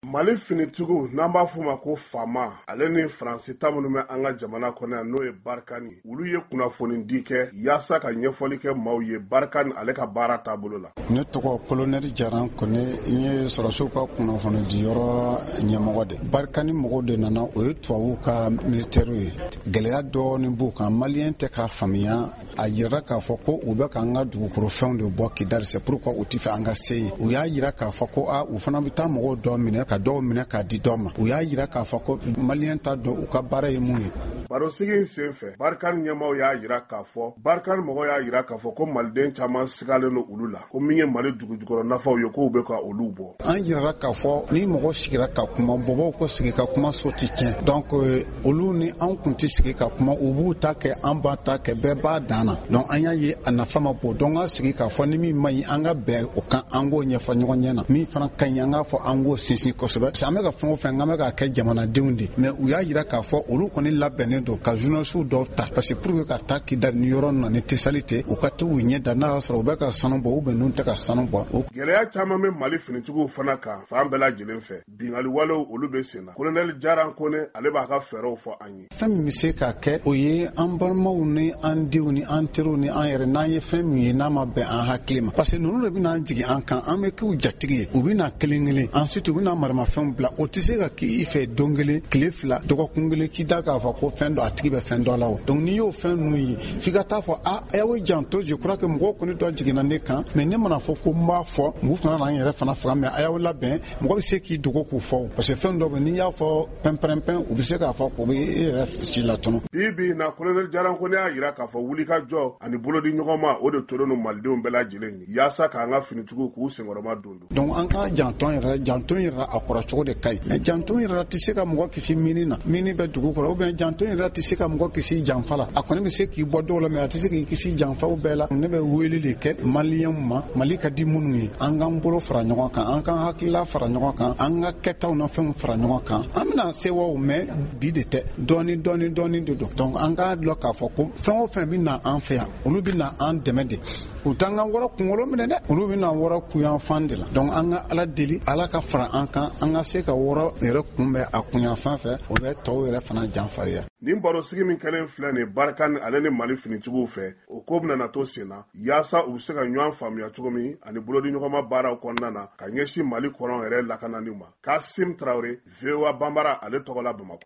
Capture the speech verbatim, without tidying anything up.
Mali finitigiw n'an b'a f'u ma ko Fama ale ni Faransi ta minnu bɛ an ka jamana kɔnɔ yan n'o ye Barkani olu ye kunnafoni di kɛ yaasa ka ɲɛfɔli kɛ maaw ye Barkani ale ka baara taabolo la. Ne tɔgɔ Colonel Jaran Kone n ye sɔrɔsiw ka kunnafoni di yɔrɔ ɲɛmɔgɔ de. Barkani mɔgɔw de nana o ye tubabuw ka militaire ye. Gɛlɛya dɔɔni b'u kan malien tɛ k'a faamuya a yira k'a fɔ ko u bɛ k'an ka dugukolo fɛnw de bɔ Kidali c'est pourquoi u tɛ fɛ an ka se yen. U y'a yira k'a fɔ ko a u fana bɛ taa mɔgɔw dɔ minɛ ka dɔw minɛ k'a di dɔw ma. U y'a yira k'a fɔ ko malien ta dɔn u ka baara ye mun ye. Barosigi in senfɛ Barkani ɲɛmaaw y'a yira k'a fɔ Barkani mɔgɔw y'a yira k'a fɔ ko maliden caman sigalen don olu la ko min ye Mali dugujukɔrɔ nafaw ye k'u bɛ ka olu bɔ. An yira k'a fɔ ni mɔgɔ sigira ka kuma bɔbɔw ko sigi ka kuma so tɛ tiɲɛ donc olu ni an kun tɛ sigi ka kuma u b'u ta kɛ an b'a ta kɛ bɛɛ b'a dan na donc an y'a ye a nafa ma bon donc an sigi k'a fɔ ni min man ɲi an ka bɛn o kan an k'o ɲɛfɔ ɲɔgɔn ɲɛ na min fana ka ɲi an k'a fɔ an k'o sinsin kosɛbɛ parce que an bɛ ka fɛn o fɛn an bɛ k'a kɛ jamanadenw de mais u y'a yira k'a fɔ olu kɔni labɛnnen don ka journalistes dɔw ta parce que pour que ka taa Kidali ni yɔrɔ na ni tesali tɛ u ka t'u ɲɛ da n'a y'a sɔrɔ u bɛ ka sanu bɔ ou bien n'u tɛ ka sanu bɔ. Gɛlɛya caman bɛ Mali finitigiw fana kan fan bɛɛ lajɛlen fɛ bingali walew olu bɛ sen na. Colonel Jaran Kone ale b'a ka fɛɛrɛw fɔ an ye. Fɛn min bɛ se ka kɛ o ye an balimaw ni an denw ni an teriw ni an yɛrɛ n'an ye fɛn min ye n'a ma bɛn an hakili ma parce que ninnu de bɛna jigin an kan an bɛ k'u jatigi ye u bɛna kelen kelen ensuite u bɛna maramafɛnw bila o tɛ se ka k'i fɛ don kelen tile fila dɔgɔkun kelen k'i da k'a fɔ ko fɛn dɔ a tigi bɛ fɛn dɔ la o donc n'i y'o fɛn ninnu ye f'i ka taa fɔ a a y'aw janto je crois que mɔgɔw kɔni dɔ jiginna ne kan mais ne mana fɔ ko n b'a fɔ mɔgɔw fana n'an yɛrɛ fana faga mais a y'aw labɛn mɔgɔ bɛ se k'i dogo k'u fɔ parce que fɛn dɔ bɛ n'i y'a fɔ pɛnpɛrɛnpɛn u bɛ se k'a fɔ k'o bɛ e yɛrɛ si la tɔnɔ. Bi bi na Colonel Jaran Kone y'a yira k'a fɔ wulikajɔ ani bolodi ɲɔgɔn ma o de tolen don malidenw bɛɛ lajɛlen ye yaasa k'an ka finitigiw k'u senkɔrɔma don don. donc an ka janton yɛrɛ janton yɛrɛ a kɔrɔ cogo de ka ɲi mais janton yɛrɛ tɛ se ka mɔgɔ kisi mini na mini bɛ dugu kɔrɔ ou bien janton yɛrɛ tɛ se ka mɔgɔ kisi janfa la a kɔni bɛ se k'i bɔ dɔw la mais a tɛ se k'i kisi janfaw bɛɛ la. ne bɛ wele de kɛ maliyɛnw ma Mali ka di minnu ye an k'an bolo fara ɲɔgɔn kan an k'an hakilila fara ɲɔgɔn kan an ka kɛtaw na fɛnw fara ɲɔgɔn kan an bɛna se wa mais bi de tɛ dɔɔni dɔɔni dɔɔni de don donc an k'a dɔn k'a fɔ ko fɛn o fɛn bɛ na an fɛ yan olu bɛ na an dɛmɛ de u t'an ka wɔrɔ kunkolo minɛ dɛ olu bɛ na wɔrɔ kuyanfan de la donc an ka Ala deli Ala ka fara an kan an ka se ka wɔrɔ yɛrɛ kunbɛn a kuyanfan fɛ o bɛ tɔw yɛrɛ fana janfariya. Nin barosigi min kɛlen filɛ nin Barkani ale ni Mali finitigiw fɛ o ko bɛna na to sen na yaasa u bɛ se ka ɲɔgɔn faamuya cogo min ani bolodi ɲɔgɔnma baaraw kɔnɔna na ka ɲɛsin Mali kɔrɔn yɛrɛ lakanani ma. Kasim Traoré V O A Banbara ale tɔgɔ la Bamakɔ.